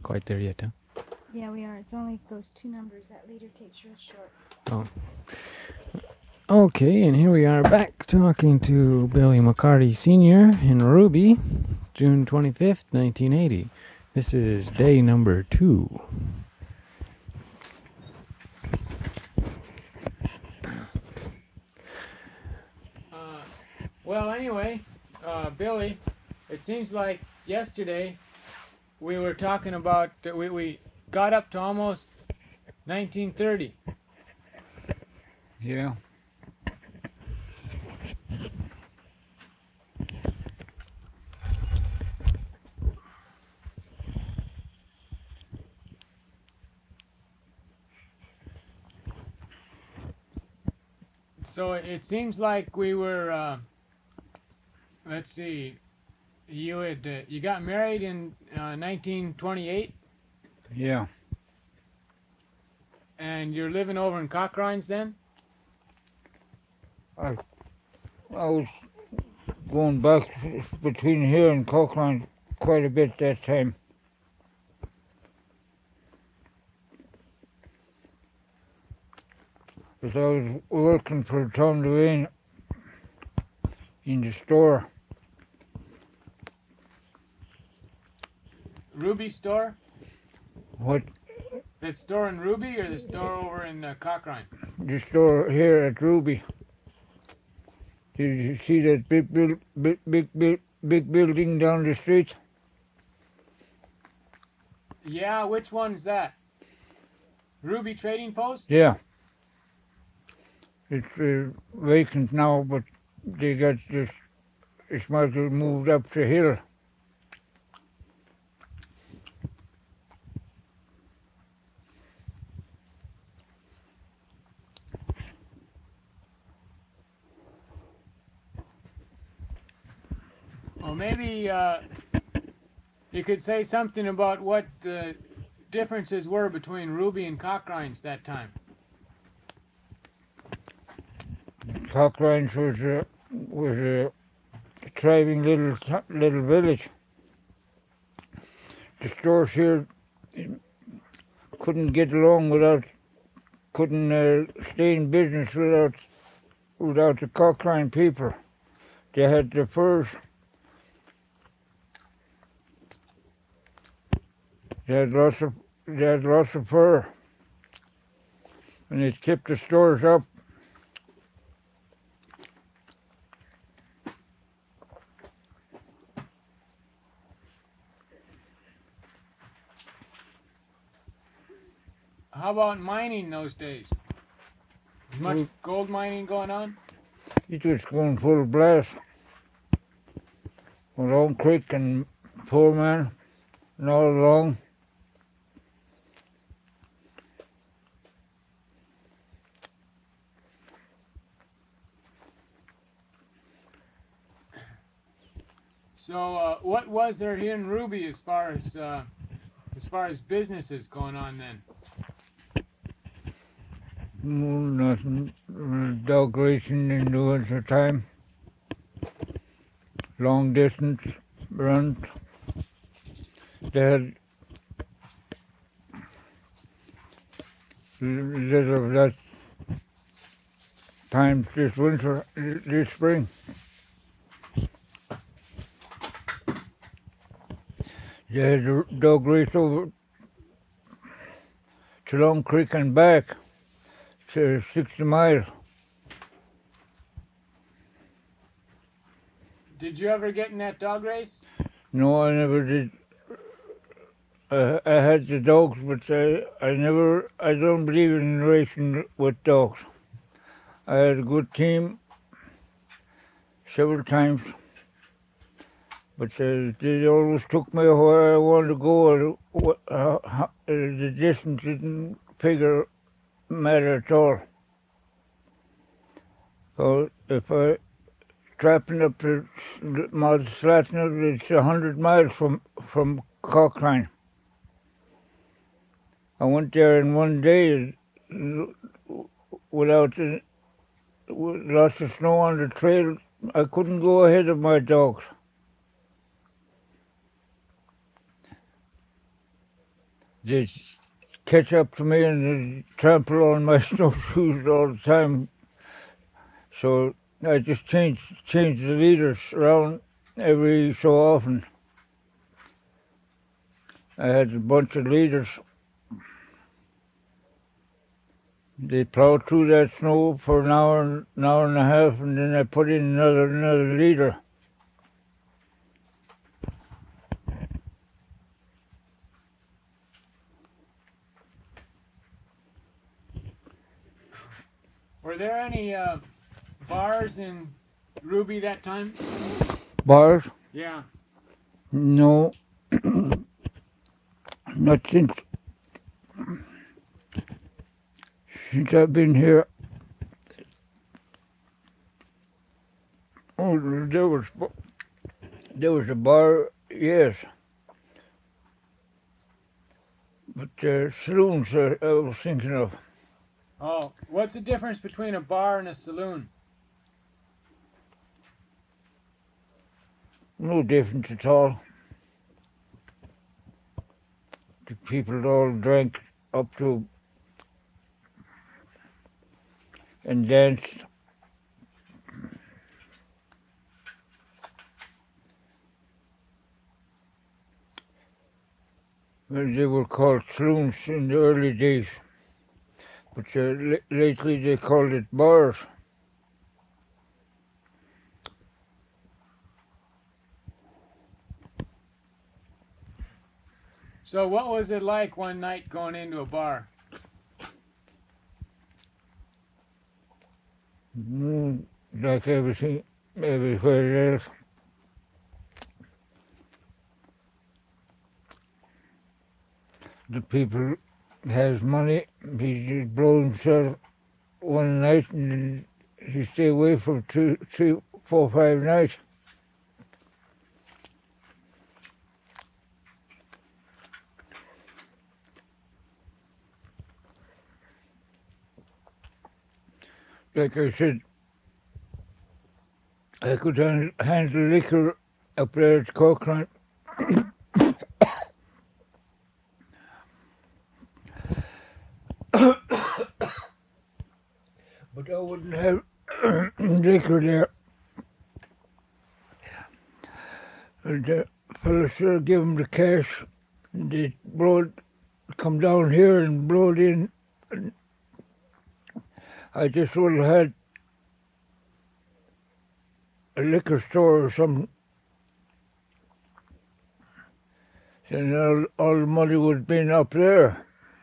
quite there yet, huh? Yeah, we are. It's only those two numbers. That leader takes real short. Oh. Okay, and here we are back talking to Billy McCarty Sr. in Ruby, June 25th, 1980. This is day number 2. Well, anyway, Billy, it seems like yesterday we were talking about, we got up to almost 1930. Yeah. So it seems like we were, let's see, you got married in 1928, Yeah. and you're living over in Cochrines then? I I was going back between here and Cochrane quite a bit that time. Because I was working for Tom Lorraine in the store. Ruby store? What? That store in Ruby or the store over in Cochrane? The store here at Ruby. Did you see that big building down the street? Yeah, which one's that? Ruby Trading Post? Yeah. It's vacant now, but they got this. Michael moved up the hill. Or maybe you could say something about what the differences were between Ruby and Cochrines that time. Cochrane was a thriving little village. The stores here couldn't get along couldn't stay in business without the Cochrane people. They had the furs. They had lots of fur, and it kept the stores up. How about mining those days? Much gold mining going on? It was going full blast. Along Creek and Foreman and all along. So what was there here in Ruby as far as businesses going on then? Nothing. Dog racing in the winter time. Long distance runs. They had little of that time this spring. They had a dog race over to Long Creek and back to 60 miles. Did you ever get in that dog race? No, I never did. I had the dogs, but I don't believe in racing with dogs. I had a good team several times, but they always took me where I wanted to go. The distance didn't matter at all. So if I strapping up to Mount Slatner, it's 100 miles from Cochrane. I went there in one day without lots of snow on the trail. I couldn't go ahead of my dogs. They'd catch up to me and they'd trample on my snowshoes all the time. So I just change the leaders around every so often. I had a bunch of leaders. They plowed through that snow for an hour and a half, and then I put in another leader. Were there any bars in Ruby that time? Bars? Yeah. No, not since I've been here. Oh, there was a bar, yes, but saloons I was thinking of. Oh, what's the difference between a bar and a saloon? No difference at all. The people all drank up to and danced. Well, they were called saloons in the early days, but lately they called it bars. So what was it like one night going into a bar? Like everything, everywhere else. The people has money, he just blow himself one night and he stay away for 2, 3, 4, 5 nights. Like I said, I could handle liquor up there at Cochrane. But I wouldn't have liquor there. And the fellas sure give them the cash. And they come down here and blow it in. And I just would have had a liquor store or something. And all the money would have been up there.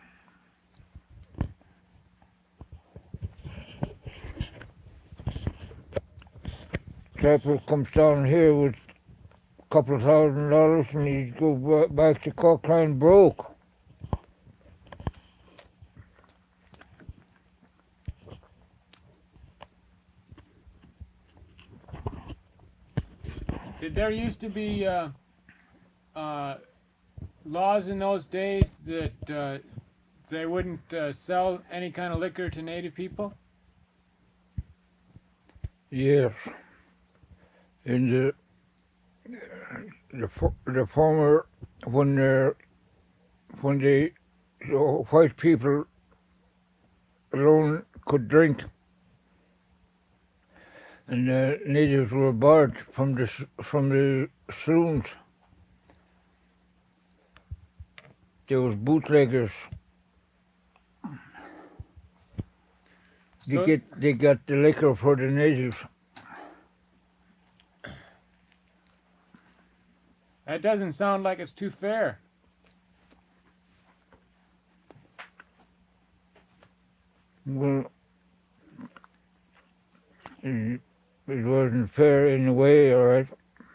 Trapper comes down here with a couple of $1,000 and he'd go back to Cochrane broke. Did there used to be laws in those days that they wouldn't sell any kind of liquor to native people? Yes. In the former when the white people alone could drink, and the natives were barred from the saloons. There was bootleggers. So, They got the liquor for the natives. that doesn't sound like it's too fair. Well, it wasn't fair in a way, all right.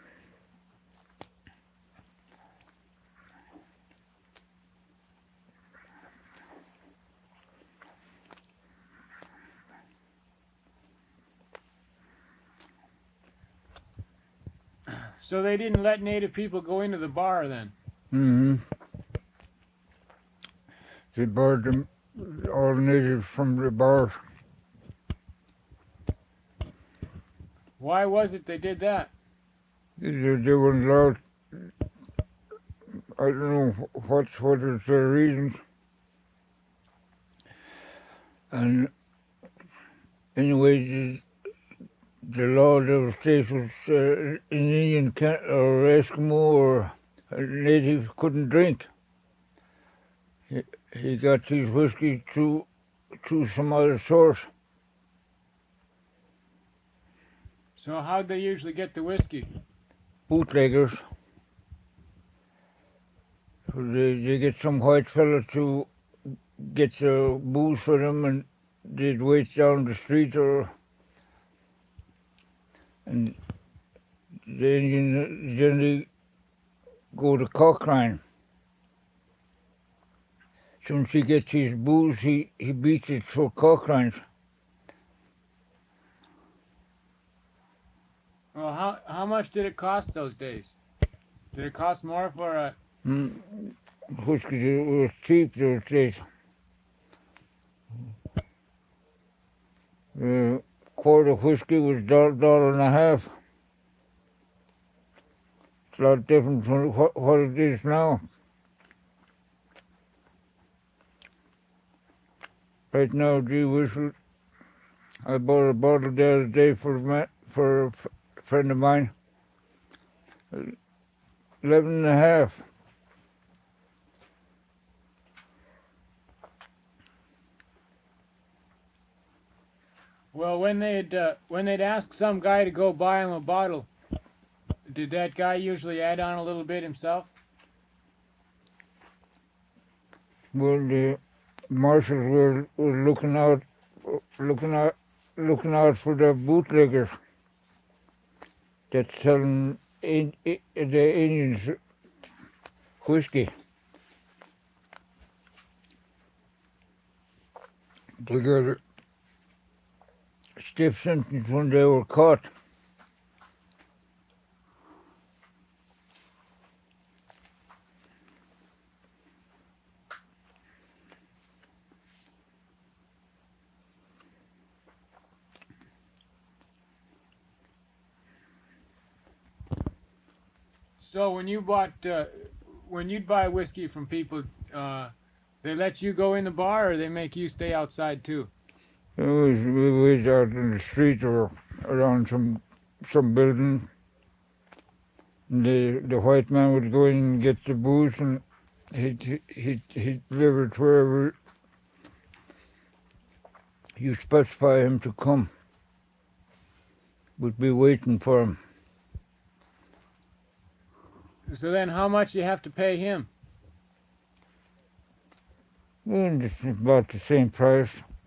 So they didn't let native people go into the bar then? Mm-hmm. They barred them, all natives from the bars. Why was it they did that? They weren't allowed I don't know what is the reason. And anyway, the law of the state was an Indian or Eskimo or a native couldn't drink. He got his whiskey through some other source. So how'd they usually get the whiskey? Bootleggers. So they get some white fella to get the booze for them, and they'd wait down the street, and the Indian generally go to Cochrane. Since he gets his booze, he beats it for Cochrane's. Well, how much did it cost those days? Did it cost more for a... Whiskey was cheap those days. Quart of whiskey was $1.50. It's a lot different from what it is now. Right now, gee whiz, I bought a bottle the other day for a friend of mine. 11.5. Well, when they'd ask some guy to go buy him a bottle, did that guy usually add on a little bit himself? Well, the marshals were looking out for the bootleggers that's selling the Indians whiskey. They got a stiff sentence when they were caught. So when you'd buy whiskey from people, they let you go in the bar, or they make you stay outside too? We was out in the street or around some building. And the white man would go in and get the booze, and he'd deliver it wherever you specify him to come. We'd be waiting for him. So then how much you have to pay him? And it's about the same price.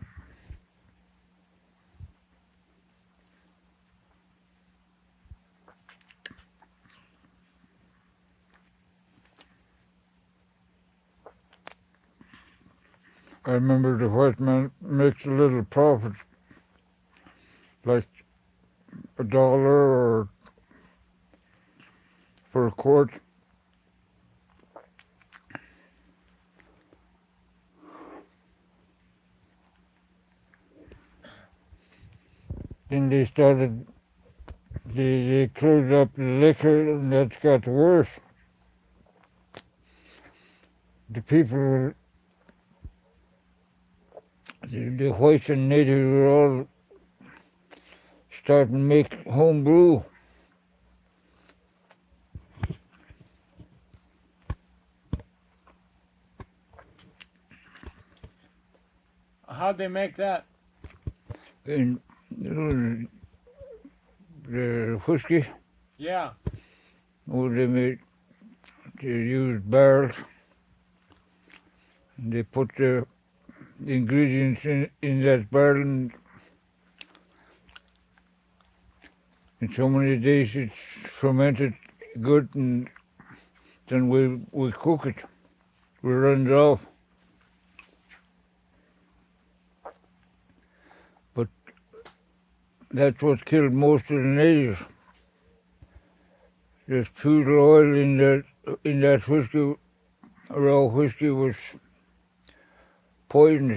I remember the white man makes a little profit, like $1 or for a quart. Then they closed up the liquor, and that's got worse. The people, the whites and natives were all starting to make home brew. How'd they make that? And the whiskey, Yeah. they used barrels. And they put the ingredients in that barrel, and in so many days it's fermented good, and then we cook it. We run it off. But that's what killed most of the natives. There's poodle oil in that whiskey. Raw whiskey was poisonous.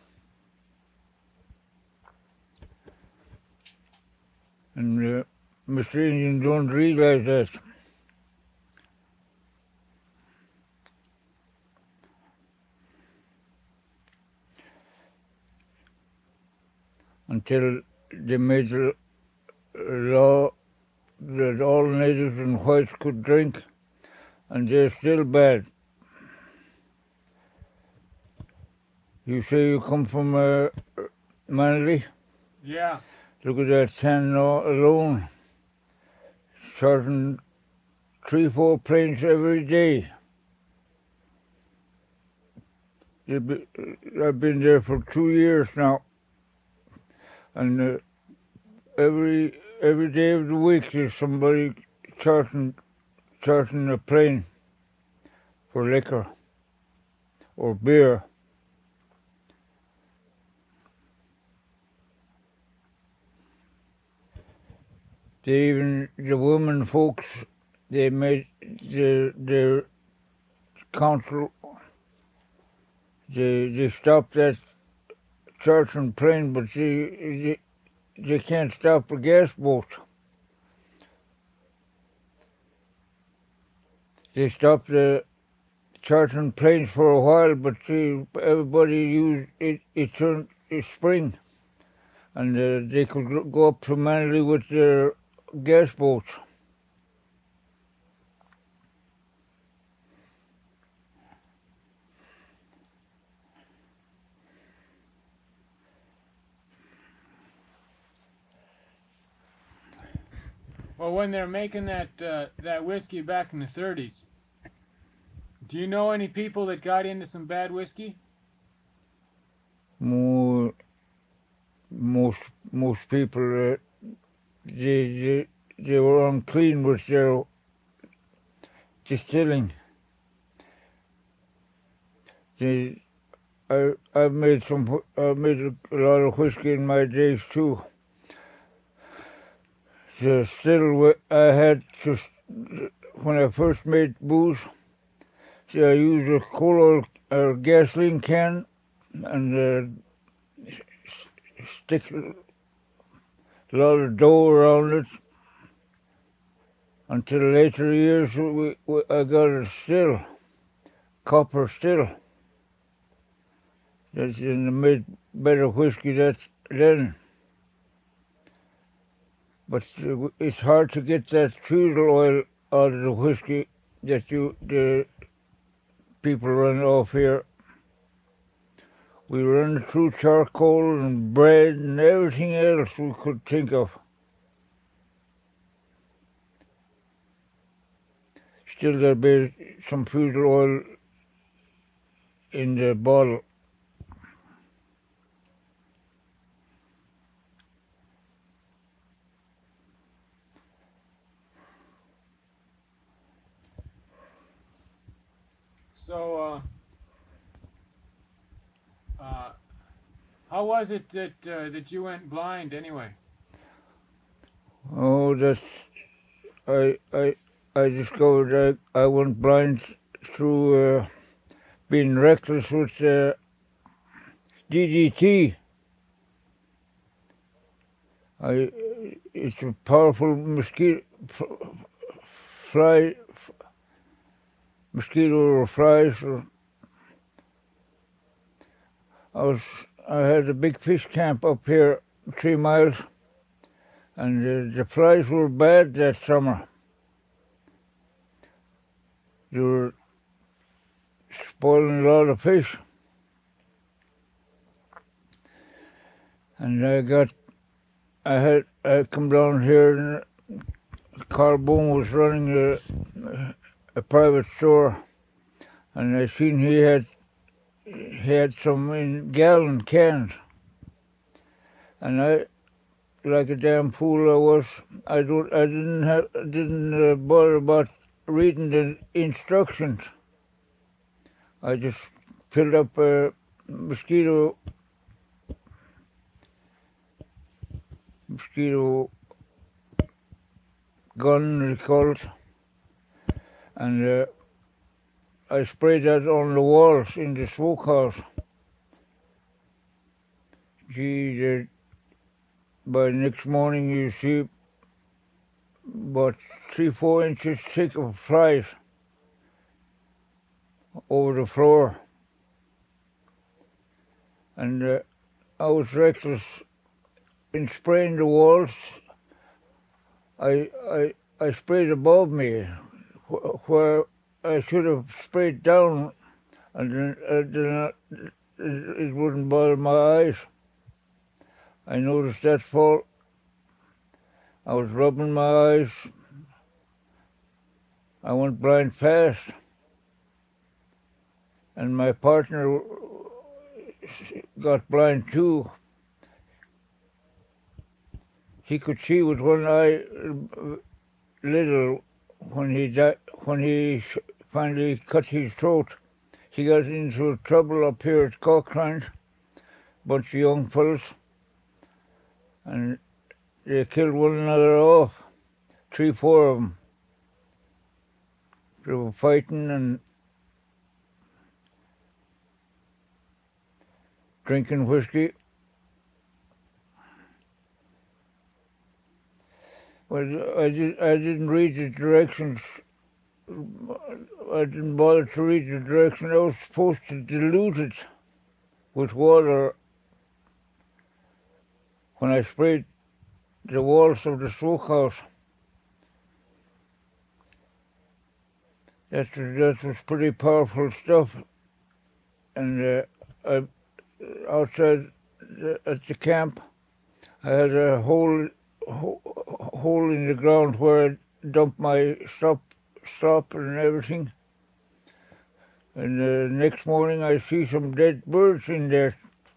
And Mr. Indian don't realize that. until they made the law that all natives and whites could drink, and they're still bad. You say you come from Manly? Yeah. Look at that tan alone, charting 3-4 planes every day. I've been there for 2 years now, and every day of the week there's somebody charting a plane for liquor or beer. The women folks, they made their council, they stopped that chartering plane, but they can't stop a gas boat. They stopped the chartering planes for a while, but everybody used it. It turned spring, and they could go up to Manly with their gas boats. Well, when they're making that whiskey back in the 30s, do you know any people that got into some bad whiskey? Most people they were unclean with their distilling. I've made a lot of whiskey in my days too. The still I had to, when I first made booze, I used a coal oil or gasoline can and stick a lot of dough around it. Until later years, I got a still, copper still. That's made better whiskey then. But it's hard to get that fuel oil out of the whiskey that the people run off here. We run it through charcoal and bread and everything else we could think of. Still there'll be some fuel oil in the bottle. So, how was it that you went blind anyway? Oh, I discovered I went blind through being reckless with DDT. It's a powerful mosquito or flies. I had a big fish camp up here 3 miles, and the flies were bad that summer. They were spoiling a lot of fish. And I come down here, and Carl Boone was running a private store, and I seen he had some in gallon cans, and I, like a damn fool I was, I didn't bother about reading the instructions. I just filled up a mosquito gun, they call it, and I sprayed that on the walls in the smokehouse. Gee, by the next morning you see about 3-4 inches thick of flies over the floor. And I was reckless in spraying the walls, I sprayed above me, where I should have sprayed down, and then it wouldn't bother my eyes. I noticed that fall. I was rubbing my eyes. I went blind fast, and my partner got blind too. He could see with one eye little when he finally cut his throat. He got into trouble up here at Cochrane, bunch of young fellas, and they killed one another off, 3, 4 of them. They were fighting and drinking whiskey. Well, I didn't read the directions. I didn't bother to read the directions. I was supposed to dilute it with water when I sprayed the walls of the smokehouse. That was pretty powerful stuff. And outside at the camp, I had a hole in the ground where I dumped my stop and everything. And the next morning I see some dead birds in there.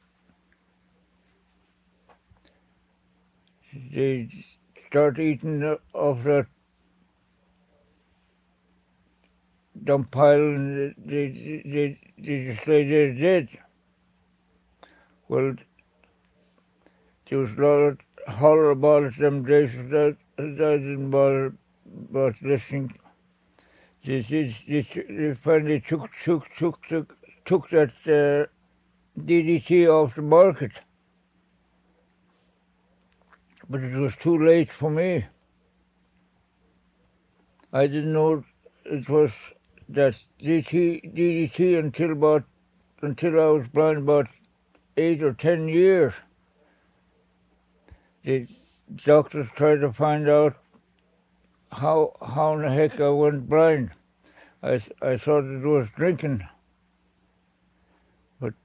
They start eating off that dump pile, and they just lay there dead. Well, there was a lot of holler about it them days, that I didn't bother about listening. They finally took that DDT off the market, but it was too late for me. I didn't know it was that DDT until I was blind about 8 or 10 years. The doctors tried to find out how in the heck I went blind. I thought it was drinking, but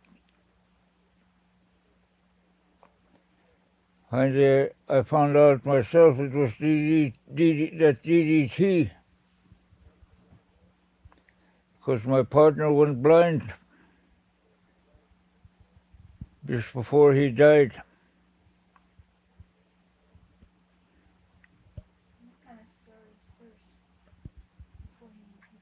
finally I found out myself it was that DDT, because my partner went blind just before he died. What kind of stories first before he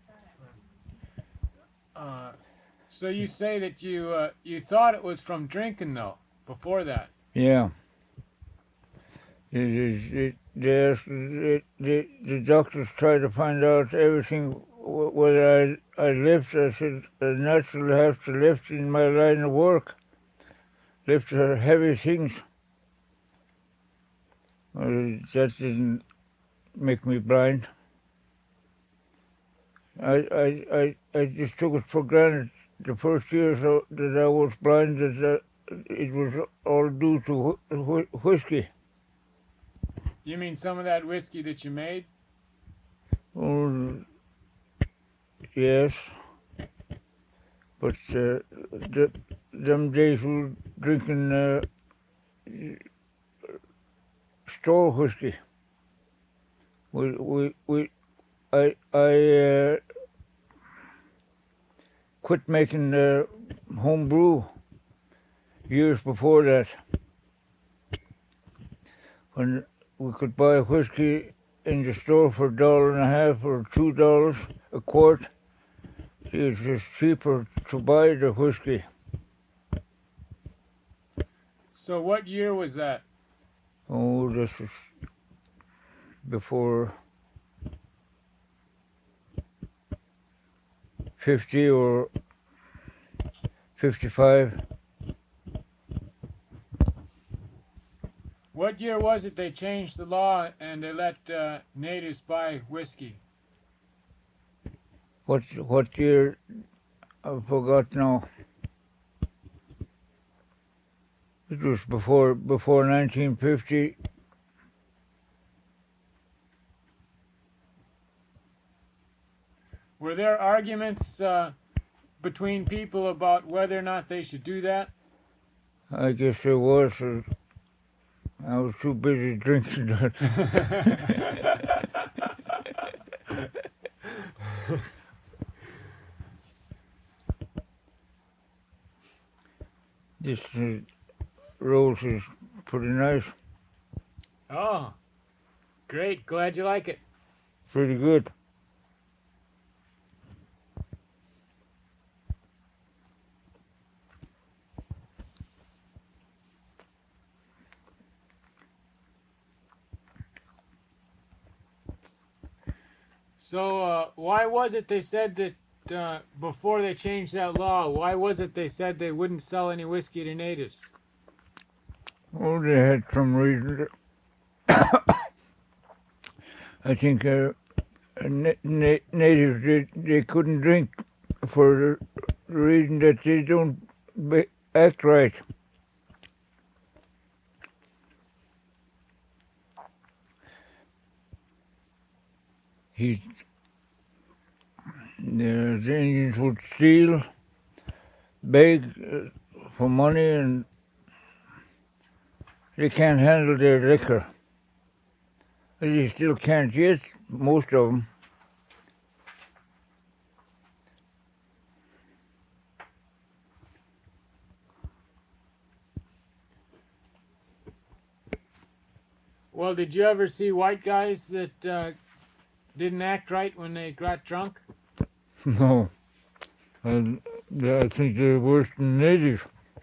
found out? So you say that you thought it was from drinking though before that. Yeah. The doctors tried to find out everything, whether I lift. I said I naturally have to lift in my line of work, lift heavy things. Well, that didn't make me blind. I just took it for granted the first year that I was blind, that it was all due to whiskey. You mean some of that whiskey that you made? Oh, yes. But them days we were drinking store whiskey. I quit making home brew years before that, when we could buy whiskey in the store for $1.50 or $2 a quart. It's just cheaper to buy the whiskey. So what year was that? Oh, this was before 50 or 55. What year was it they changed the law and they let natives buy whiskey? What year? I forgot now. It was before 1950. Were there arguments between people about whether or not they should do that? I guess there was. I was too busy drinking that. This rose is pretty nice. Oh, great. Glad you like it. Pretty good. So, why was it they said that before they changed that law, why was it they said they wouldn't sell any whiskey to natives? Oh, they had some reason. I think natives they couldn't drink for the reason that they don't act right. The Indians would steal, beg for money, and they can't handle their liquor. They still can't yet, most of them. Well, did you ever see white guys that didn't act right when they got drunk? No. And I think they're worse than natives.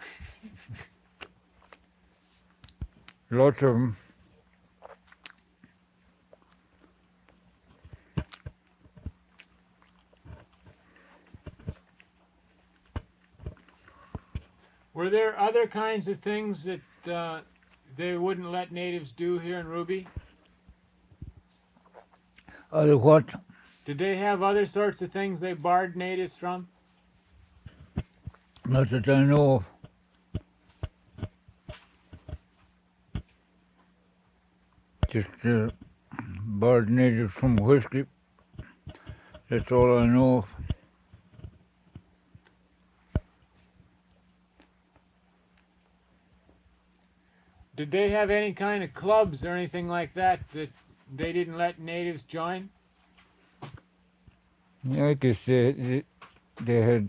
Lots of them. Were there other kinds of things that they wouldn't let natives do here in Ruby? Other what? Did they have other sorts of things they barred natives from? Not that I know of. Just barred natives from whiskey. That's all I know of. Did they have any kind of clubs or anything like that that they didn't let natives join? Yeah, I guess they had.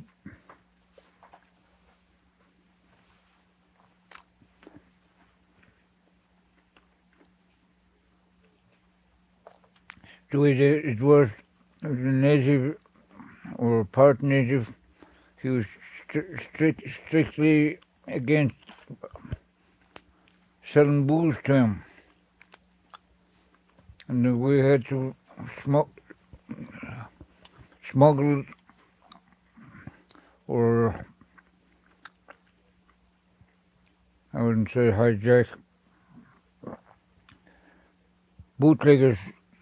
The way it was, a native or part native, he was strictly against selling booze to him. And we had to smuggle or I wouldn't say hijack. Bootleggers,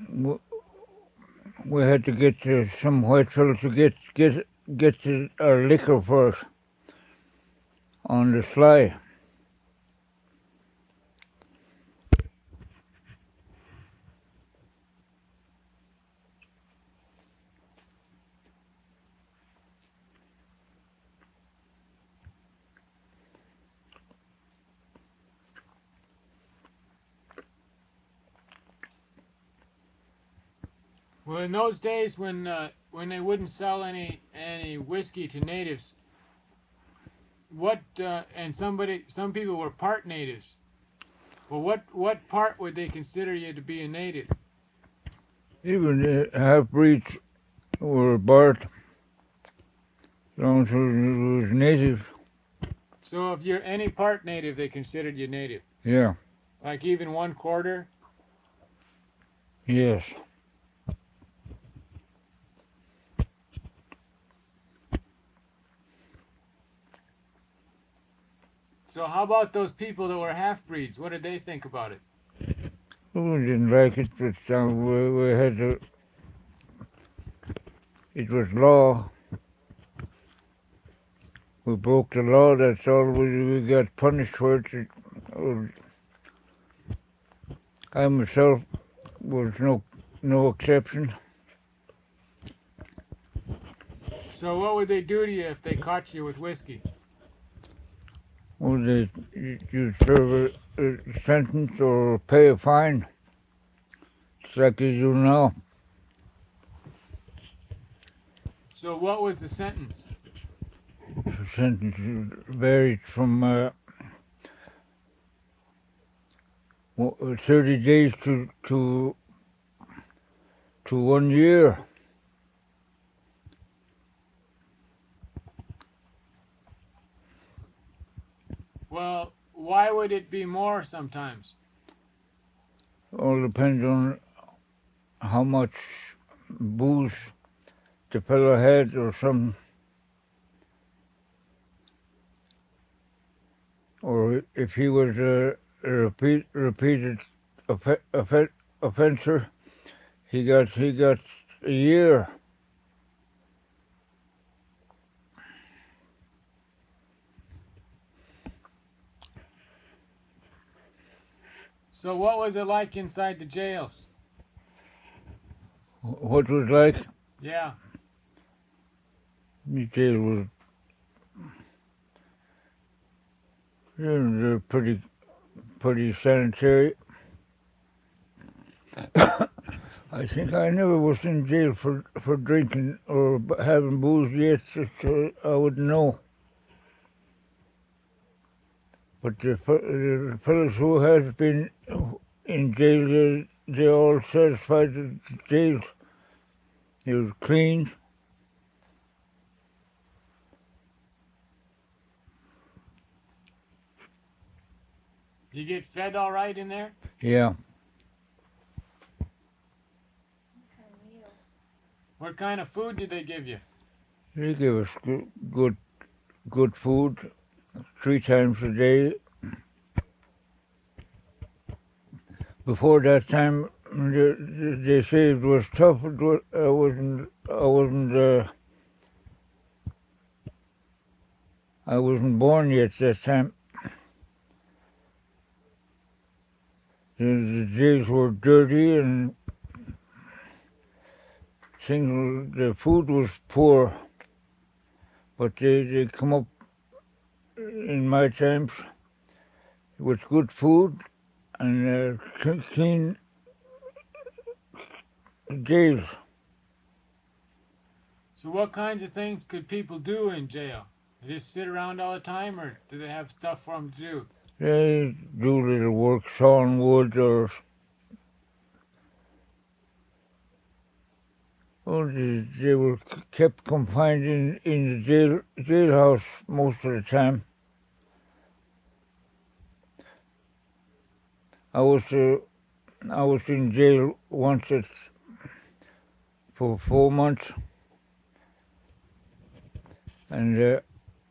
we had to get some white fellow to get our liquor for us on the sly. Well, in those days when they wouldn't sell any whiskey to natives, and some people were part natives. Well, what part would they consider you to be a native? Even half-breeds were barred, as long as it was native. So if you're any part native, they considered you native. Yeah. Like even 1/4. Yes. So how about those people that were half-breeds? What did they think about it? We didn't like it, but we had to. It was law. We broke the law. That's all. We got punished for it. I myself was no exception. So what would they do to you if they caught you with whiskey? Well, you serve a sentence or pay a fine. It's like you do now. So what was the sentence? The sentence varied from 30 days to 1 year. Well, why would it be more sometimes? All depends on how much booze the fellow had or something. Or if he was a repeated offender, he got a year. So what was it like inside the jails? What was like? Yeah. The jail was they're pretty sanitary. I think I never was in jail for drinking or having booze yet, so I wouldn't know. But the fellows who have been in jail, they all satisfied that the jail is clean. You get fed all right in there? Yeah, What kind of food did they give you? they give us good food 3 times a day. Before that time, they say it was tough. I wasn't born yet that time. The jails were dirty and the food was poor. But they come up in my times with good food and clean jails. So what kinds of things could people do in jail? They just sit around all the time, or do they have stuff for them to do? They do little work, sawing wood or they were kept confined in the jailhouse most of the time. I was in jail once for 4 months, and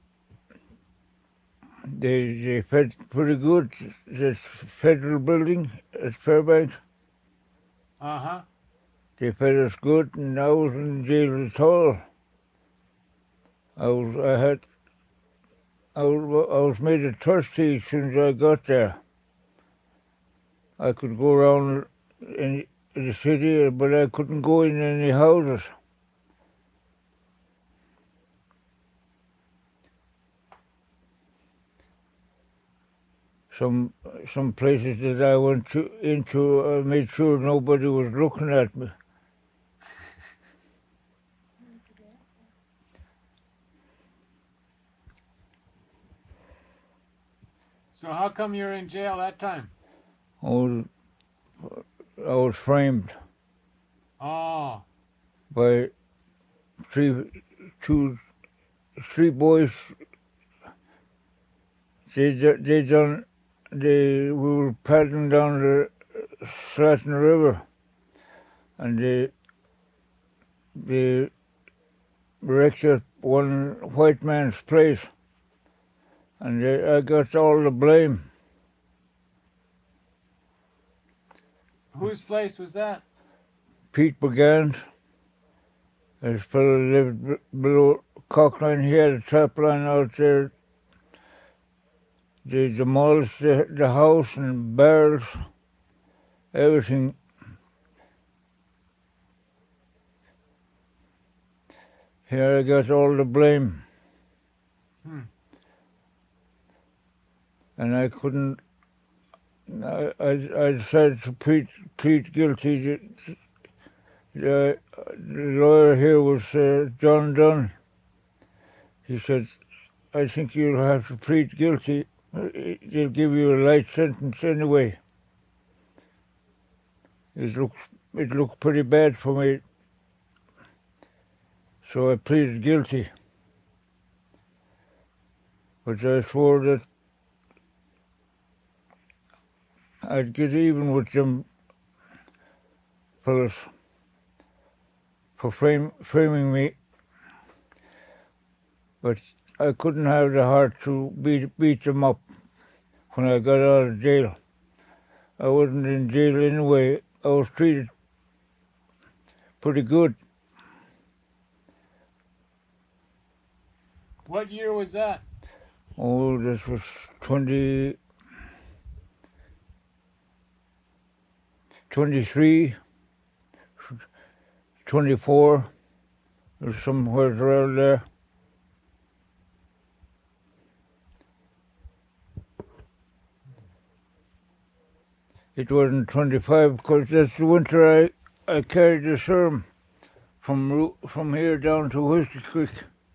they fed pretty good. This federal building at Fairbanks, Uh-huh. they fed us good, and I wasn't in jail at all. I was made a trustee as soon as I got there. I could go around in the city, but I couldn't go in any houses. Some places that I went into, I made sure nobody was looking at me. So how come you're in jail that time? I was framed Oh. by three boys. We were paddling down the Slaton River, and they wrecked at one white man's place, and I got all the blame. Whose place was that? Pete Begans, this fellow lived below Cockline, he had a trap line out there. They demolished the house and barrels, everything. Here I got all the blame. And I couldn't. I decided to plead guilty. The lawyer here was John Dunn. He said, "I think you'll have to plead guilty. They'll give you a light sentence anyway." It looked pretty bad for me, so I pleaded guilty. But I swore that I'd get even with them fellas for framing me. But I couldn't have the heart to beat them up when I got out of jail. I wasn't in jail anyway. I was treated pretty good. What year was that? Oh, this was 23, 24, or somewhere around there. It wasn't 25 because that's the winter I carried the serum from here down to Whiskey Creek.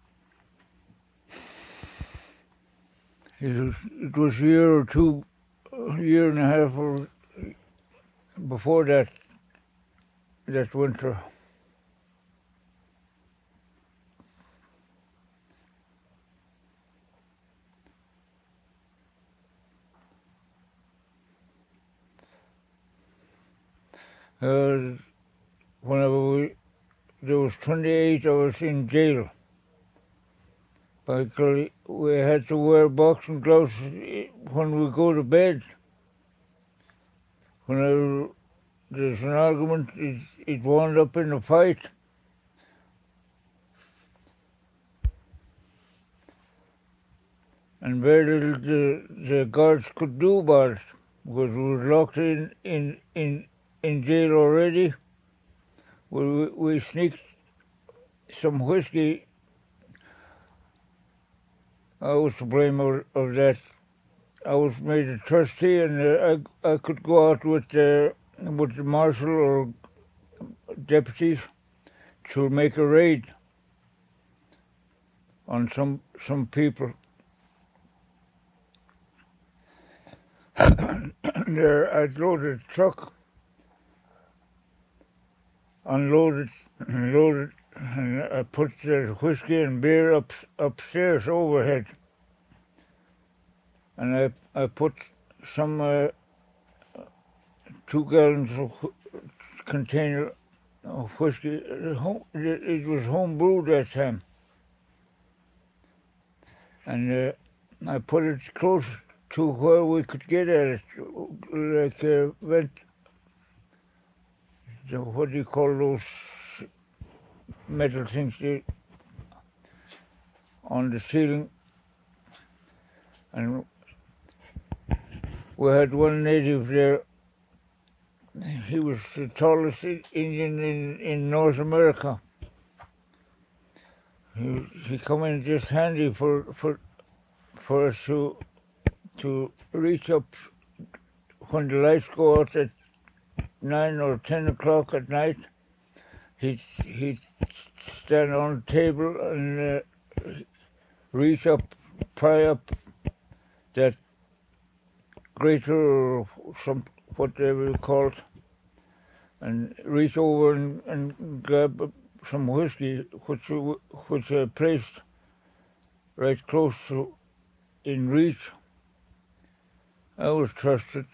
It was a year or two, a year and a half or before that winter. Whenever there was 28 of us in jail. Because we had to wear boxing gloves when we go to bed. Whenever there's an argument, it wound up in a fight. And very little the guards could do about it, because we were locked in jail already. We sneaked some whiskey. I was to blame of that. I was made a trustee, and I could go out with the marshal or deputies to make a raid on some people. There, I'd loaded a truck, unloaded, loaded, and I put the whiskey and beer upstairs overhead. And I put some 2 gallons of container of whiskey. It was home brewed that time. And I put it close to where we could get at it, like what do you call those metal things on the ceiling? And we had one native there. He was the tallest Indian in North America. He come in just handy for us to reach up when the lights go out at 9 or 10 o'clock at night. He'd stand on the table and reach up, pry up that grater or whatever you call it, and reach over and grab some whiskey, which I placed right close to in reach. I was trusted.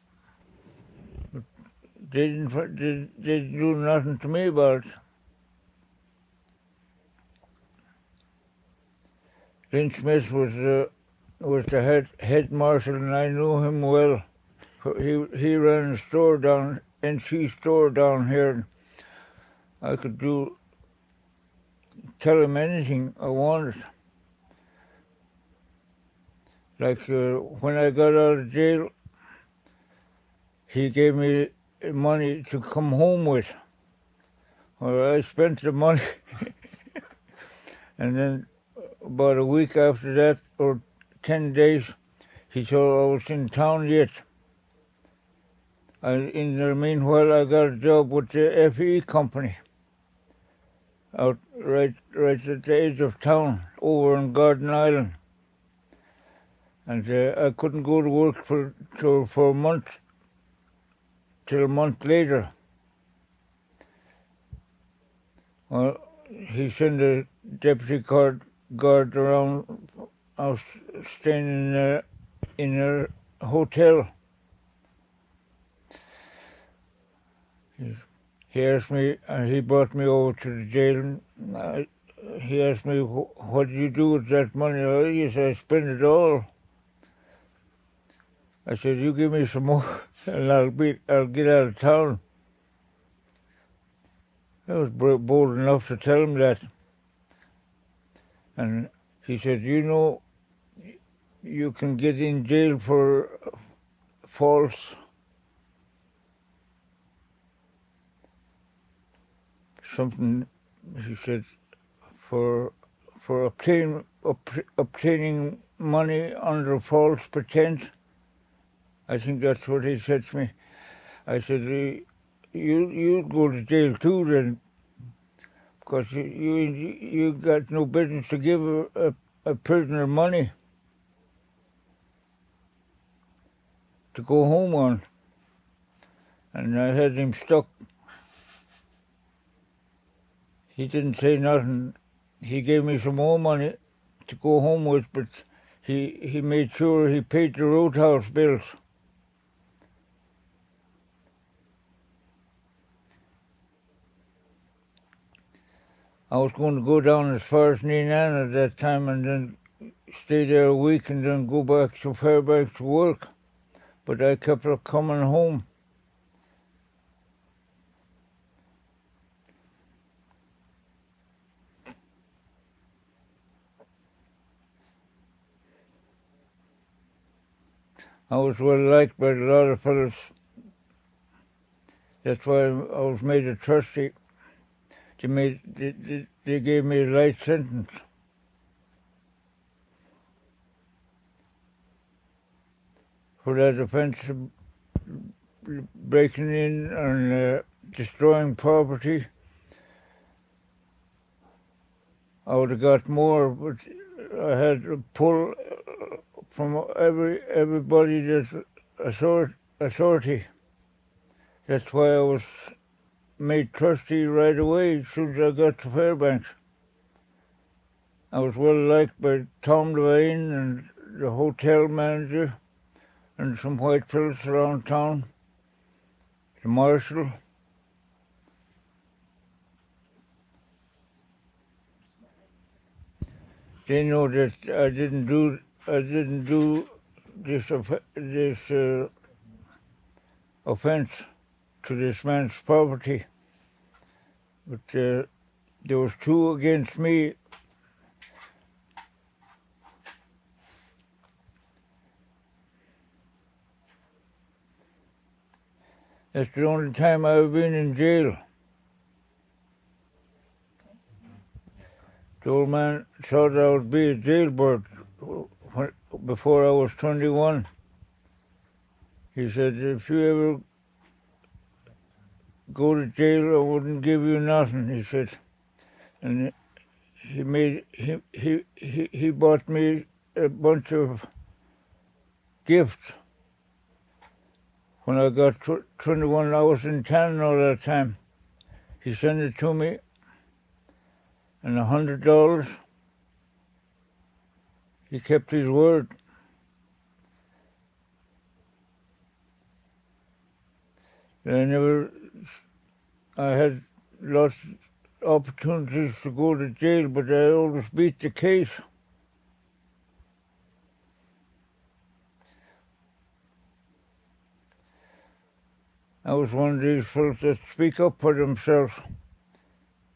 They didn't do nothing to me about it. Lynch Smith was the head marshal, and I knew him well. He ran a store NC store down here, and I could do tell him anything I wanted. Like when I got out of jail, he gave me money to come home with. Well, I spent the money, and then about a week after that, or 10 days, he told I was in town yet. And in the meanwhile, I got a job with the FE company out right at the edge of town, over on Garden Island. And I couldn't go to work for a month, till a month later. Well, he sent a deputy guard around. I was staying in a hotel. He asked me, and he brought me over to the jail. And he asked me, "What did you do with that money?" He said, "I spent it all." I said, "You give me some more, and I'll get out of town." I was bold enough to tell him that. And he said, "You know, you can get in jail for false something." He said, for obtaining money under false pretense. I think that's what he said to me. I said, "You go to jail too then, because you got no business to give a prisoner money to go home on." And I had him stuck. He didn't say nothing. He gave me some more money to go home with, but he made sure he paid the roadhouse bills. I was going to go down as far as Neenan at that time and then stay there a week and then go back to Fairbanks to work. But I kept coming home. I was well liked by a lot of fellas. That's why I was made a trustee. They gave me a light sentence. For that offence of breaking in and destroying property. I would have got more, but I had to pull from everybody that's authority. That's why I was made trustee right away as soon as I got to Fairbanks. I was well liked by Tom Levine and the hotel manager and some white fellas around town, the marshal. They know that I didn't do this offense to this man's property, but there was two against me. That's the only time I've been in jail. The old man thought I would be a jailbird before I was 21. He said, "If you ever go to jail, I wouldn't give you nothing," he said. And he bought me a bunch of gifts. When I got 21, I was in town all that time. He sent it to me, and $100. He kept his word. I had lots of opportunities to go to jail, but I always beat the case. I was one of these fellows that speak up for themselves.